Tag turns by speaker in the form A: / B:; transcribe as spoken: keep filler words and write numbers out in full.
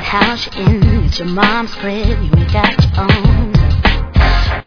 A: house you're in, it's your mom's crib, you ain't got your own.